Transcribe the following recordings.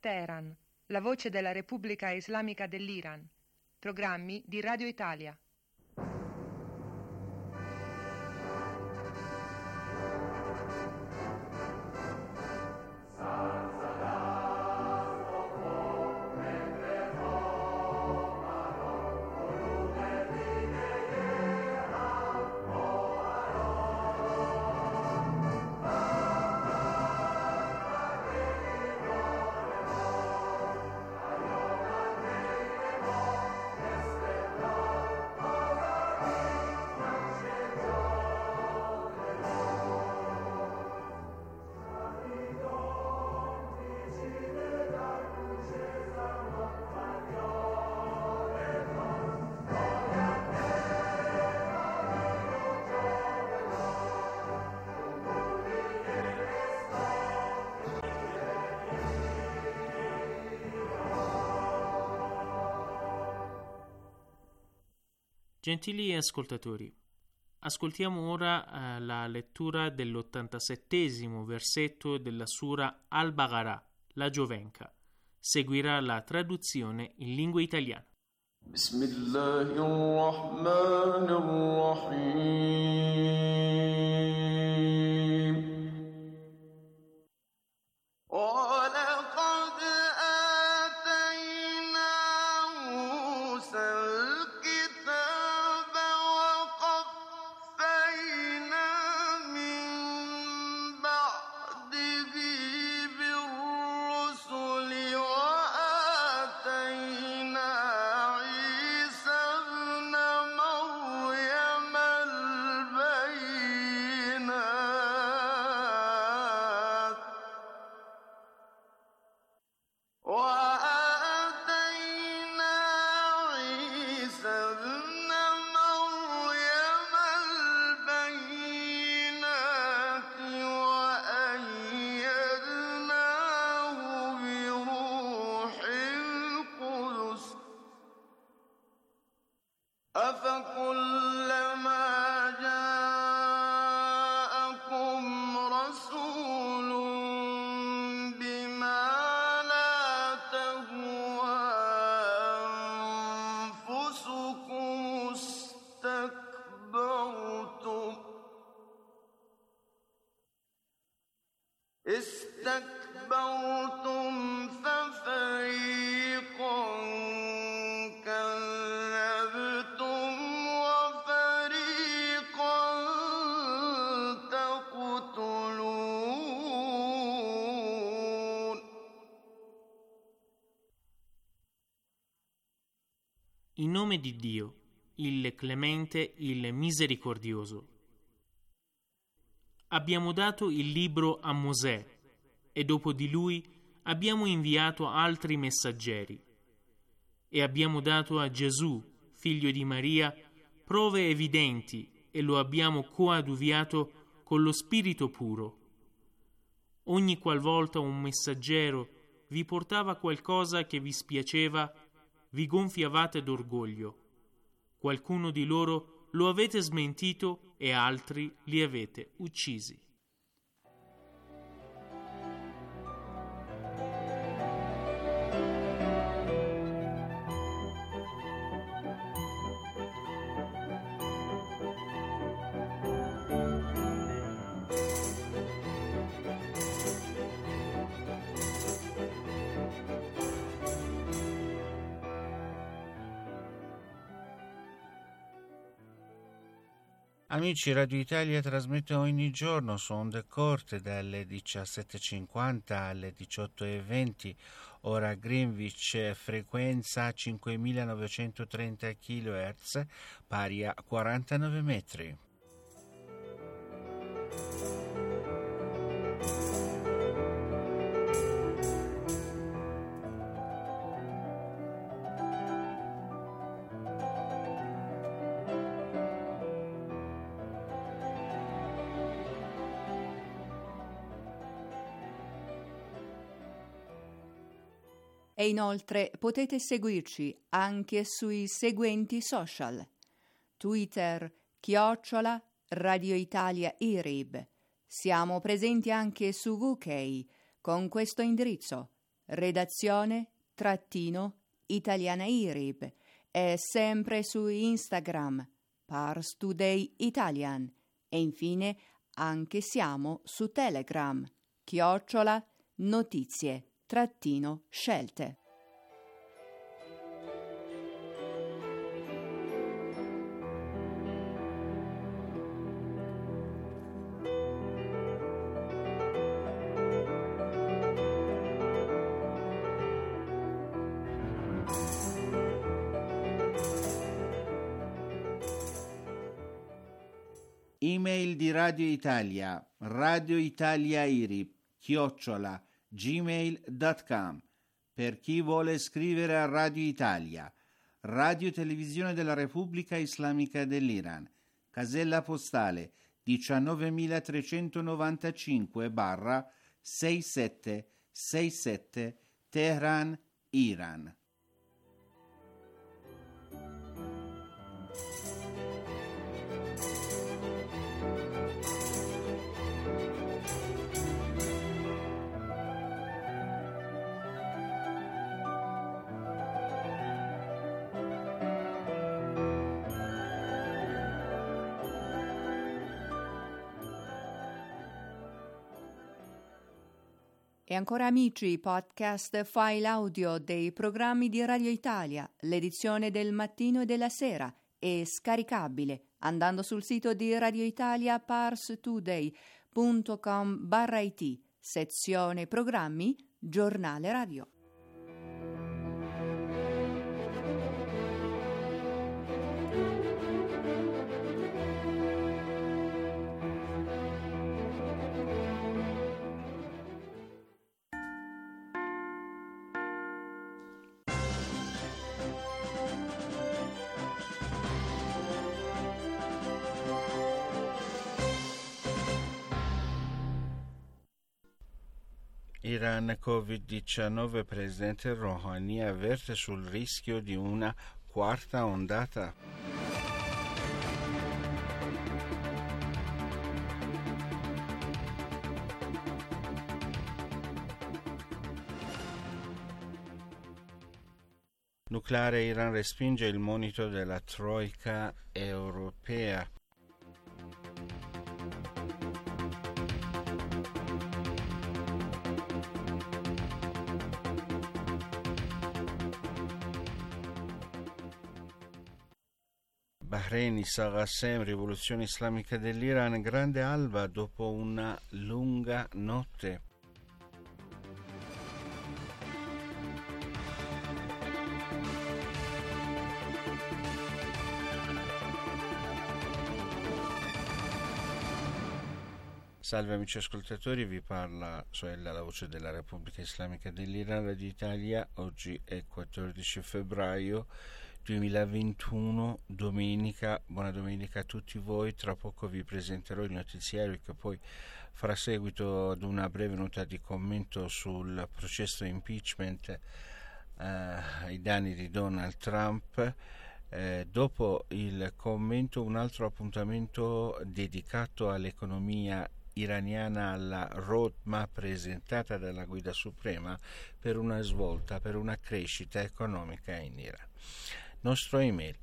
Teheran, la voce della Repubblica Islamica dell'Iran. Programmi di Radio Italia. Gentili ascoltatori, ascoltiamo ora la lettura dell'87° versetto della Sura Al-Baqarah, la Giovenca. Seguirà la traduzione in lingua italiana. Bismillahirrahmanirrahim. استكبرتم ففريقا كذبتم وفريقا تقتلون. In nome di Dio, il Clemente, il Misericordioso. Abbiamo dato il libro a Mosè e dopo di lui abbiamo inviato altri messaggeri e abbiamo dato a Gesù, figlio di Maria, prove evidenti e lo abbiamo coadiuviato con lo Spirito puro. Ogni qualvolta un messaggero vi portava qualcosa che vi spiaceva, vi gonfiavate d'orgoglio. Qualcuno di loro lo avete smentito e altri li avete uccisi. Amici, Radio Italia trasmette ogni giorno su onde corte dalle 17.50 alle 18.20, ora Greenwich, frequenza 5930 kHz, pari a 49 metri. E inoltre potete seguirci anche sui seguenti social: Twitter @Radio Italia IRIB. Siamo presenti anche su UK con questo indirizzo redazione _italianairib e sempre su Instagram Pars Today Italian e infine anche siamo su Telegram _notizie_scelte. Email di Radio Italia, radioitaliairib@gmail.com. Per chi vuole scrivere a Radio Italia, Radio Televisione della Repubblica Islamica dell'Iran, casella postale 19035/6767 Teheran, Iran. E ancora amici, podcast file audio dei programmi di Radio Italia, l'edizione del mattino e della sera è scaricabile andando sul sito di Radio Italia parstoday.com/it, sezione programmi, giornale radio. Iran Covid-19, presidente Rouhani avverte sul rischio di una quarta ondata. Nucleare, Iran respinge il monito della Troika europea. Bahrein, Issa Qassem, rivoluzione islamica dell'Iran, grande alba dopo una lunga notte. Salve amici ascoltatori, vi parla Soella, la voce della Repubblica Islamica dell'Iran, Radio Italia. Oggi è 14 febbraio 2021, domenica. Buona domenica a tutti voi. Tra poco vi presenterò il notiziario che poi farà seguito ad una breve nota di commento sul processo impeachment ai danni di Donald Trump. Dopo il commento un altro appuntamento dedicato all'economia iraniana, alla roadmap presentata dalla Guida Suprema per una svolta, per una crescita economica in Iran. Nostro email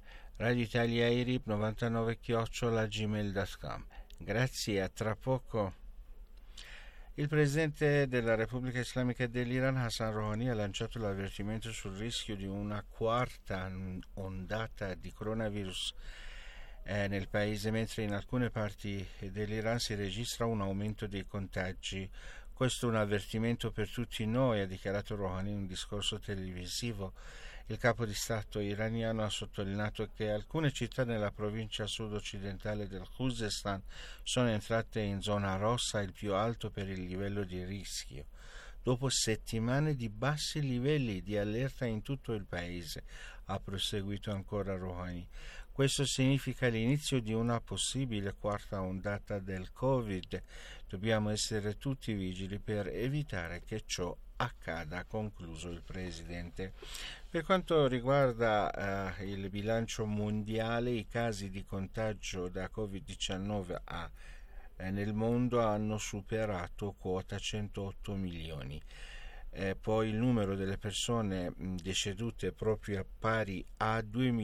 radioitaliairib99@gmail.com. Grazie, a tra poco. Il presidente della Repubblica Islamica dell'Iran, Hassan Rouhani, ha lanciato l'avvertimento sul rischio di una quarta ondata di coronavirus nel paese, mentre in alcune parti dell'Iran si registra un aumento dei contagi. Questo è un avvertimento per tutti noi, ha dichiarato Rouhani in un discorso televisivo. Il capo di Stato iraniano ha sottolineato che alcune città nella provincia sud-occidentale del Khuzestan sono entrate in zona rossa, il più alto per il livello di rischio, dopo settimane di bassi livelli di allerta in tutto il paese, ha proseguito ancora Rouhani. Questo significa l'inizio di una possibile quarta ondata del Covid. Dobbiamo essere tutti vigili per evitare che ciò accada, ha concluso il presidente. Per quanto riguarda il bilancio mondiale, i casi di contagio da Covid-19 nel mondo hanno superato quota 108 milioni. poi il numero delle persone decedute è proprio pari a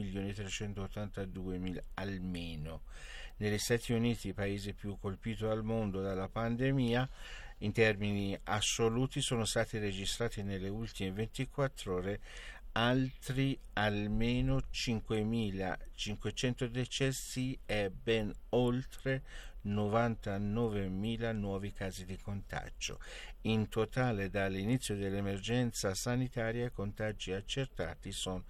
2.382.000 almeno. Negli Stati Uniti, il paese più colpito al mondo dalla pandemia, in termini assoluti sono stati registrati nelle ultime 24 ore altri almeno 5.500 decessi e ben oltre 99.000 nuovi casi di contagio. In totale, dall'inizio dell'emergenza sanitaria, i contagi accertati sono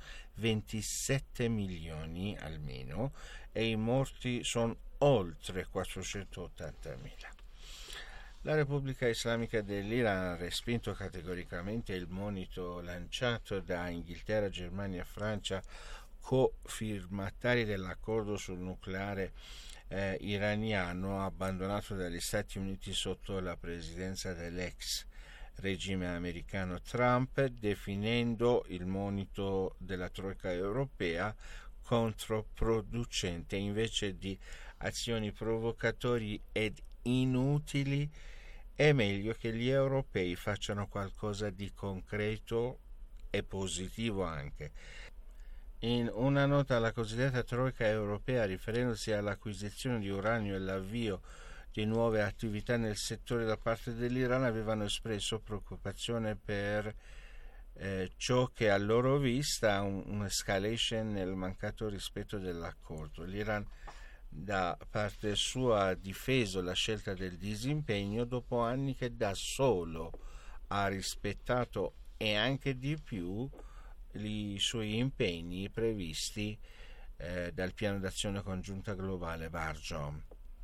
27 milioni almeno e i morti sono oltre 480.000. La Repubblica Islamica dell'Iran ha respinto categoricamente il monito lanciato da Inghilterra, Germania e Francia, cofirmatari dell'accordo sul nucleare iraniano abbandonato dagli Stati Uniti sotto la presidenza dell'ex regime americano Trump, definendo il monito della Troika europea controproducente. Invece di azioni provocatori ed inutili, è meglio che gli europei facciano qualcosa di concreto e positivo anche. In una nota, la cosiddetta Troika europea, riferendosi all'acquisizione di uranio e l'avvio di nuove attività nel settore da parte dell'Iran, avevano espresso preoccupazione per ciò che a loro vista è un'escalation nel mancato rispetto dell'accordo. L'Iran da parte sua ha difeso la scelta del disimpegno dopo anni che da solo ha rispettato e anche di più i suoi impegni previsti dal piano d'azione congiunta globale Barjom.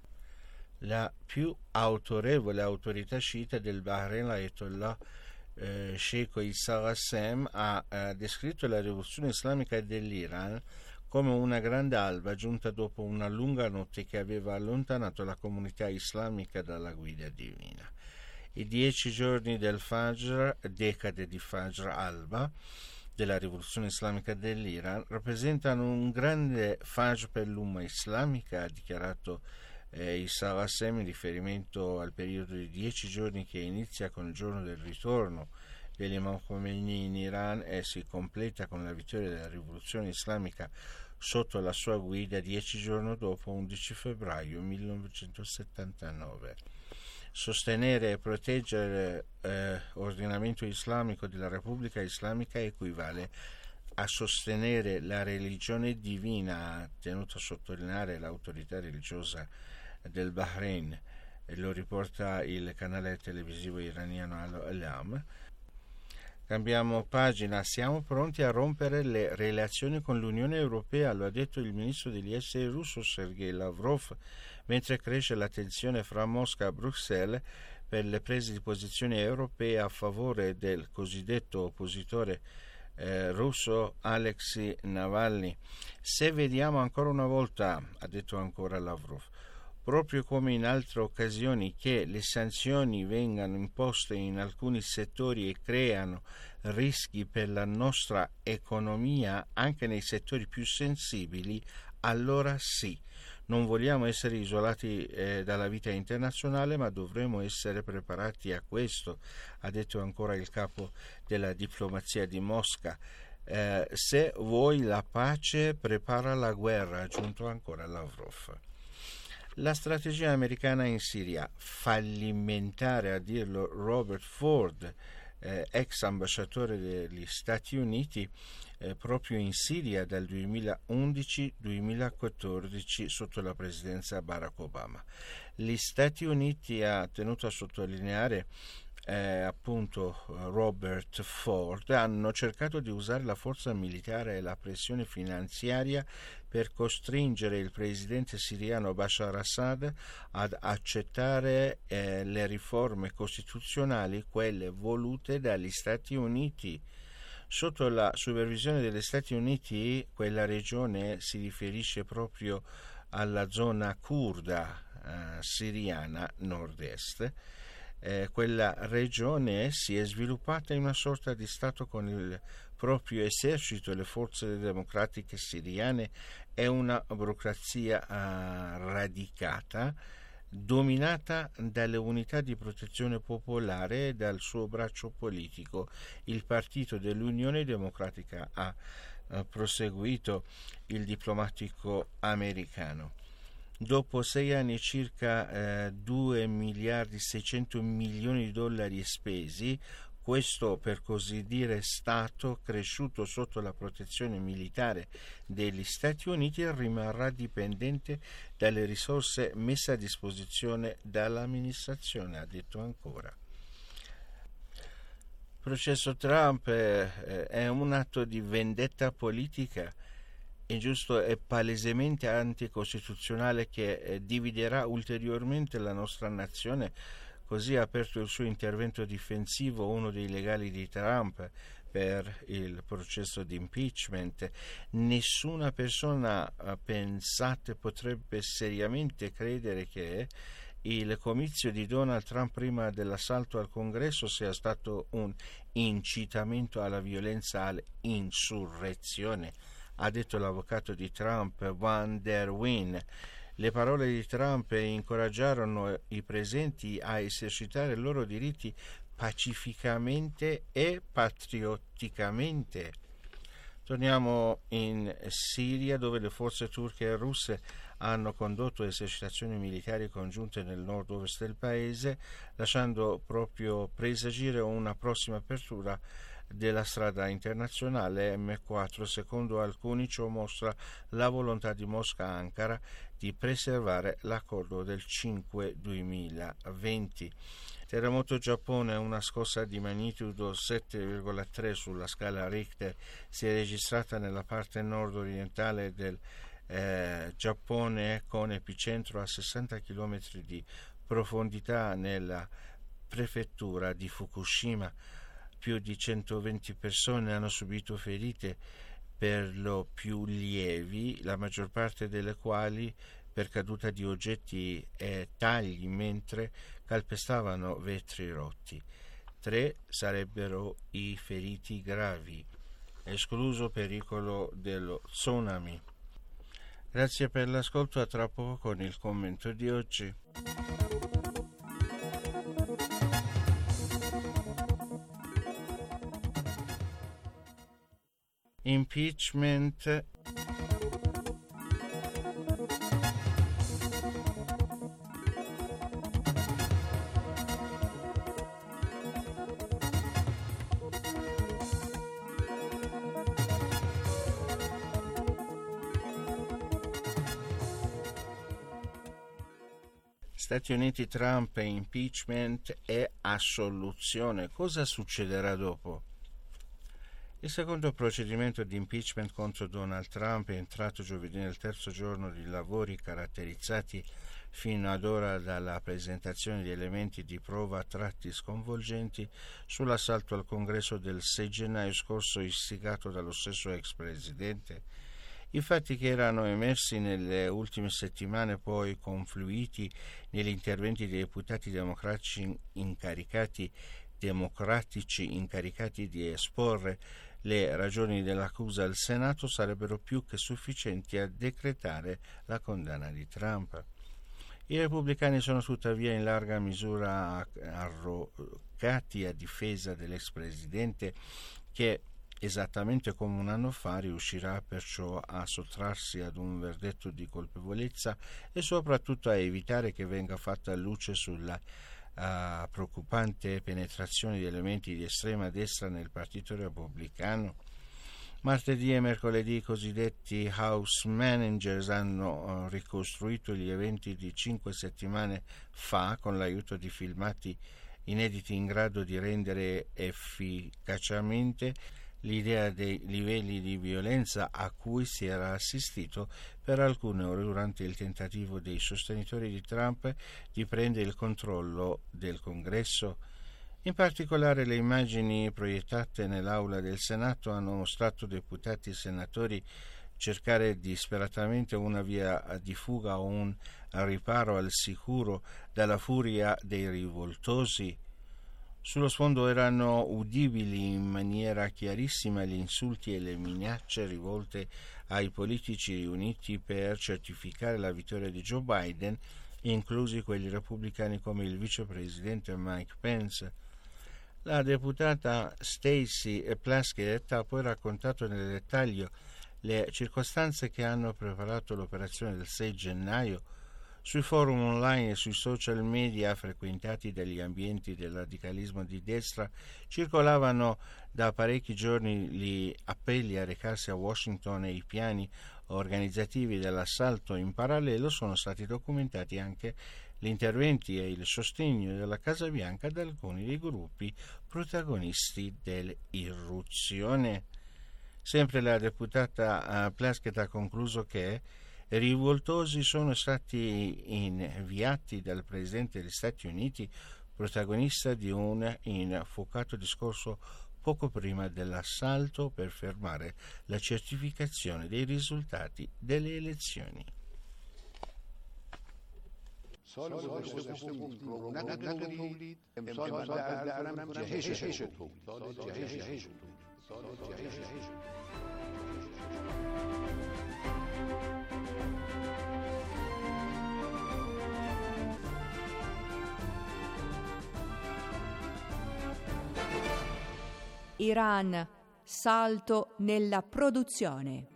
La più autorevole autorità sciita del Bahrain, l'Ayatollah Sheikh Issa Qassem, ha descritto la rivoluzione islamica dell'Iran come una grande alba giunta dopo una lunga notte che aveva allontanato la comunità islamica dalla guida divina. I 10 giorni del Fajr, decade di Fajr alba, della rivoluzione islamica dell'Iran, rappresentano un grande Fajr per l'umma islamica, ha dichiarato Issa Qassem in riferimento al periodo di 10 giorni che inizia con il giorno del ritorno dell'Imam Khomeini in Iran e si completa con la vittoria della rivoluzione islamica sotto la sua guida 10 giorni dopo, 11 febbraio 1979. Sostenere e proteggere l'ordinamento islamico della Repubblica Islamica equivale a sostenere la religione divina, ha tenuto a sottolineare l'autorità religiosa del Bahrain, e lo riporta il canale televisivo iraniano Al-Alam. Cambiamo pagina. Siamo pronti a rompere le relazioni con l'Unione Europea, lo ha detto il ministro degli esteri russo Sergei Lavrov, mentre cresce la tensione fra Mosca e Bruxelles per le prese di posizione europee a favore del cosiddetto oppositore russo Alexei Navalny. Se vediamo ancora una volta, ha detto ancora Lavrov, proprio come in altre occasioni, che le sanzioni vengano imposte in alcuni settori e creano rischi per la nostra economia anche nei settori più sensibili, allora sì, non vogliamo essere isolati dalla vita internazionale, ma dovremo essere preparati a questo, ha detto ancora il capo della diplomazia di Mosca. Se vuoi la pace, prepara la guerra, ha aggiunto ancora Lavrov. La strategia americana in Siria, fallimentare a dirlo Robert Ford, ex ambasciatore degli Stati Uniti, proprio in Siria dal 2011-2014 sotto la presidenza Barack Obama. Gli Stati Uniti, ha tenuto a sottolineare appunto Robert Ford, hanno cercato di usare la forza militare e la pressione finanziaria per costringere il presidente siriano Bashar Assad ad accettare le riforme costituzionali, quelle volute dagli Stati Uniti. Sotto la supervisione degli Stati Uniti, quella regione si riferisce proprio alla zona curda siriana nord-est. Quella regione si è sviluppata in una sorta di stato con il proprio esercito, le forze democratiche siriane e una burocrazia radicata dominata dalle unità di protezione popolare e dal suo braccio politico, il Partito dell'Unione Democratica, ha proseguito il diplomatico americano. Dopo 6 anni circa 2 miliardi 600 milioni di dollari spesi, questo per così dire Stato cresciuto sotto la protezione militare degli Stati Uniti rimarrà dipendente dalle risorse messe a disposizione dall'amministrazione, ha detto ancora. Il processo Trump è un atto di vendetta politica ingiusto e palesemente anticostituzionale che dividerà ulteriormente la nostra nazione. Così ha aperto il suo intervento difensivo uno dei legali di Trump per il processo di impeachment. Nessuna persona pensante potrebbe seriamente credere che il comizio di Donald Trump prima dell'assalto al Congresso sia stato un incitamento alla violenza, all'insurrezione, ha detto l'avvocato di Trump, Van der Wijn. Le parole di Trump incoraggiarono i presenti a esercitare i loro diritti pacificamente e patriotticamente. Torniamo in Siria, dove le forze turche e russe hanno condotto esercitazioni militari congiunte nel nord-ovest del paese, lasciando proprio presagire una prossima apertura della strada internazionale M4. Secondo alcuni ciò mostra la volontà di Mosca-Ankara di preservare l'accordo del 5-2020. Terremoto Giappone, una scossa di magnitudo 7,3 sulla scala Richter si è registrata nella parte nord-orientale del Giappone, con epicentro a 60 km di profondità nella prefettura di Fukushima. Più di 120 persone hanno subito ferite, per lo più lievi, la maggior parte delle quali per caduta di oggetti e tagli mentre calpestavano vetri rotti. 3 sarebbero i feriti gravi, escluso pericolo dello tsunami. Grazie per l'ascolto, a tra poco con il commento di oggi. Impeachment. Stati Uniti, Trump, impeachment e assoluzione. Cosa succederà dopo? Il secondo procedimento di impeachment contro Donald Trump è entrato giovedì nel terzo giorno di lavori, caratterizzati fino ad ora dalla presentazione di elementi di prova tratti sconvolgenti sull'assalto al Congresso del 6 gennaio scorso istigato dallo stesso ex presidente. I fatti che erano emersi nelle ultime settimane, poi confluiti negli interventi dei deputati democratici incaricati di esporre le ragioni dell'accusa al Senato, sarebbero più che sufficienti a decretare la condanna di Trump. I repubblicani sono tuttavia in larga misura arroccati a difesa dell'ex presidente, che esattamente come un anno fa riuscirà perciò a sottrarsi ad un verdetto di colpevolezza e soprattutto a evitare che venga fatta luce sulla preoccupante penetrazione di elementi di estrema destra nel Partito Repubblicano. Martedì e mercoledì i cosiddetti House Managers hanno ricostruito gli eventi di 5 settimane fa con l'aiuto di filmati inediti in grado di rendere efficacemente l'idea dei livelli di violenza a cui si era assistito per alcune ore durante il tentativo dei sostenitori di Trump di prendere il controllo del Congresso. In particolare le immagini proiettate nell'aula del Senato hanno mostrato deputati e senatori cercare disperatamente una via di fuga o un riparo al sicuro dalla furia dei rivoltosi. Sullo sfondo erano udibili in maniera chiarissima gli insulti e le minacce rivolte ai politici riuniti per certificare la vittoria di Joe Biden inclusi quelli repubblicani come il vicepresidente Mike Pence. La deputata Stacey Plaskett ha poi raccontato nel dettaglio le circostanze che hanno preparato l'operazione del 6 gennaio. Sui forum online e sui social media frequentati dagli ambienti del radicalismo di destra circolavano da parecchi giorni gli appelli a recarsi a Washington e i piani organizzativi dell'assalto. In parallelo sono stati documentati anche gli interventi e il sostegno della Casa Bianca ad alcuni dei gruppi protagonisti dell'irruzione. Sempre la deputata Plaskett ha concluso che rivoltosi sono stati inviati dal Presidente degli Stati Uniti, protagonista di un infuocato discorso poco prima dell'assalto, per fermare la certificazione dei risultati delle elezioni. Iran, salto nella produzione.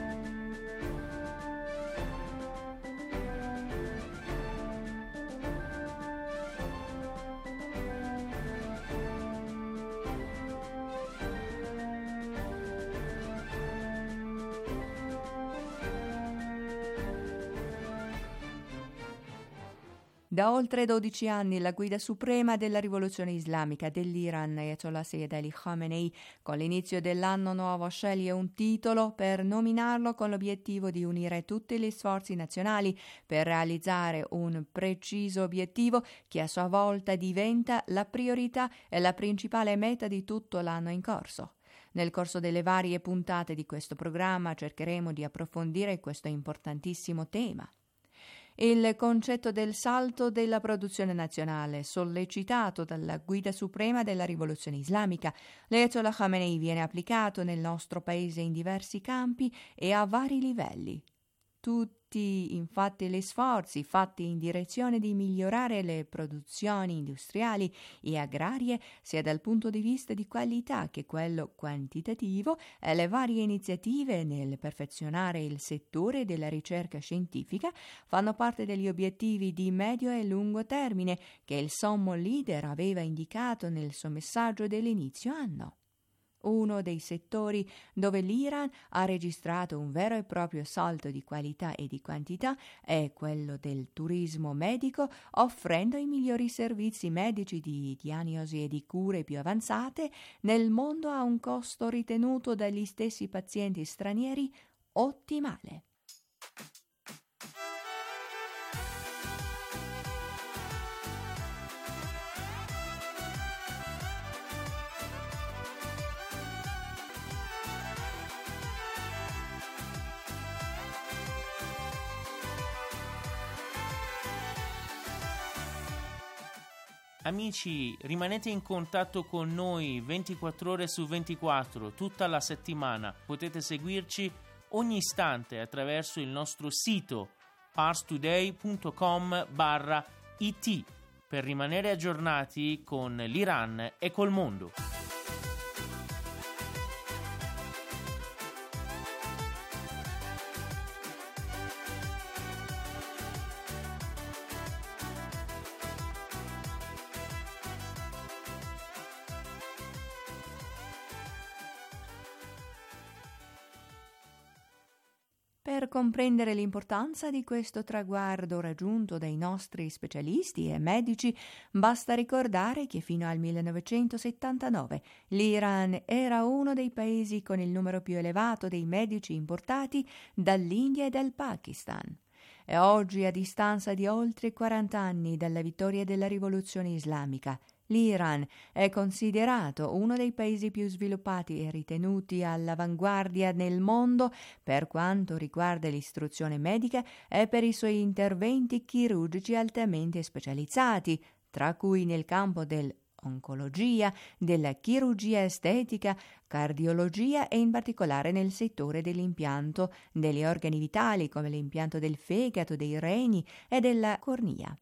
Da oltre 12 anni la guida suprema della rivoluzione islamica dell'Iran, Ayatollah Sayyid Ali Khamenei, con l'inizio dell'anno nuovo sceglie un titolo per nominarlo con l'obiettivo di unire tutti gli sforzi nazionali per realizzare un preciso obiettivo che a sua volta diventa la priorità e la principale meta di tutto l'anno in corso. Nel corso delle varie puntate di questo programma cercheremo di approfondire questo importantissimo tema. Il concetto del salto della produzione nazionale, sollecitato dalla guida suprema della rivoluzione islamica, l'Ayatollah Khamenei, viene applicato nel nostro paese in diversi campi e a vari livelli. Tutti, infatti, gli sforzi fatti in direzione di migliorare le produzioni industriali e agrarie, sia dal punto di vista di qualità che quello quantitativo, e le varie iniziative nel perfezionare il settore della ricerca scientifica, fanno parte degli obiettivi di medio e lungo termine che il sommo leader aveva indicato nel suo messaggio dell'inizio anno. Uno dei settori dove l'Iran ha registrato un vero e proprio salto di qualità e di quantità è quello del turismo medico, offrendo i migliori servizi medici di diagnosi e di cure più avanzate nel mondo a un costo ritenuto dagli stessi pazienti stranieri ottimale. Amici, rimanete in contatto con noi 24 ore su 24, tutta la settimana. Potete seguirci ogni istante attraverso il nostro sito parstoday.com/it per rimanere aggiornati con l'Iran e col mondo. Per comprendere l'importanza di questo traguardo raggiunto dai nostri specialisti e medici, basta ricordare che fino al 1979 l'Iran era uno dei paesi con il numero più elevato dei medici importati dall'India e dal Pakistan. E oggi, a distanza di oltre 40 anni dalla vittoria della rivoluzione islamica, l'Iran è considerato uno dei paesi più sviluppati e ritenuti all'avanguardia nel mondo per quanto riguarda l'istruzione medica e per i suoi interventi chirurgici altamente specializzati, tra cui nel campo del oncologia, della chirurgia estetica, cardiologia e in particolare nel settore dell'impianto degli organi vitali come l'impianto del fegato, dei reni e della cornia.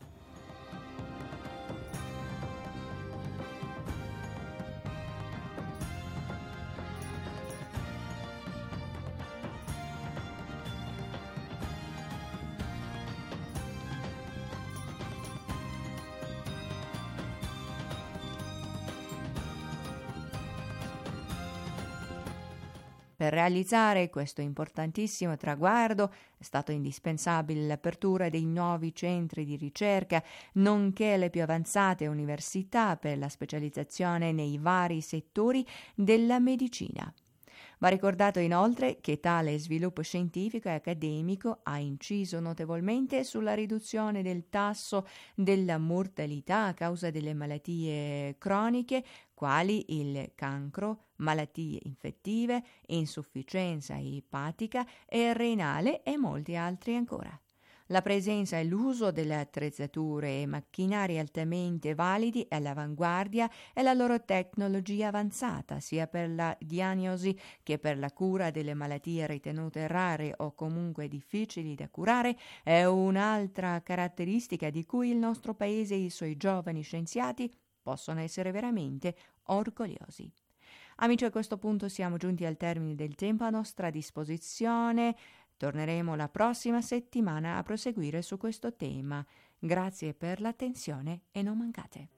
Per realizzare questo importantissimo traguardo è stato indispensabile l'apertura dei nuovi centri di ricerca, nonché le più avanzate università per la specializzazione nei vari settori della medicina. Va ricordato inoltre che tale sviluppo scientifico e accademico ha inciso notevolmente sulla riduzione del tasso della mortalità a causa delle malattie croniche, quali il cancro, malattie infettive, insufficienza epatica e renale e molti altri ancora. La presenza e l'uso delle attrezzature e macchinari altamente validi e all'avanguardia e la loro tecnologia avanzata, sia per la diagnosi che per la cura delle malattie ritenute rare o comunque difficili da curare, è un'altra caratteristica di cui il nostro Paese e i suoi giovani scienziati possono essere veramente orgogliosi. Amici, a questo punto siamo giunti al termine del tempo a nostra disposizione. Torneremo la prossima settimana a proseguire su questo tema. Grazie per l'attenzione e non mancate.